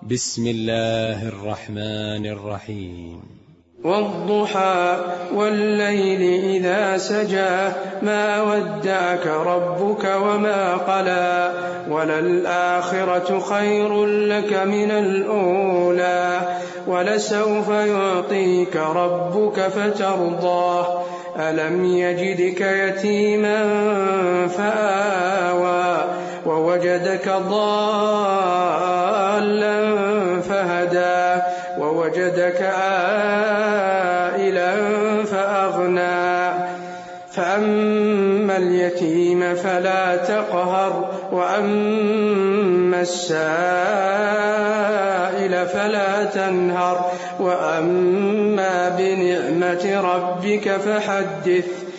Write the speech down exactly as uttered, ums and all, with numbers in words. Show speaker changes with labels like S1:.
S1: بسم الله الرحمن الرحيم.
S2: والضحى والليل إذا سجى ما ودعك ربك وما قلى وللآخرة خير لك من الأولى ولسوف يعطيك ربك فترضاه ألم يجدك يتيما فآوى ووجدك ضالا فهدى ووجدك عائلا فأغنى فأما اليتيم فلا تقهر وأما السائل فلا تنهر وأما بنعمة ربك فحدث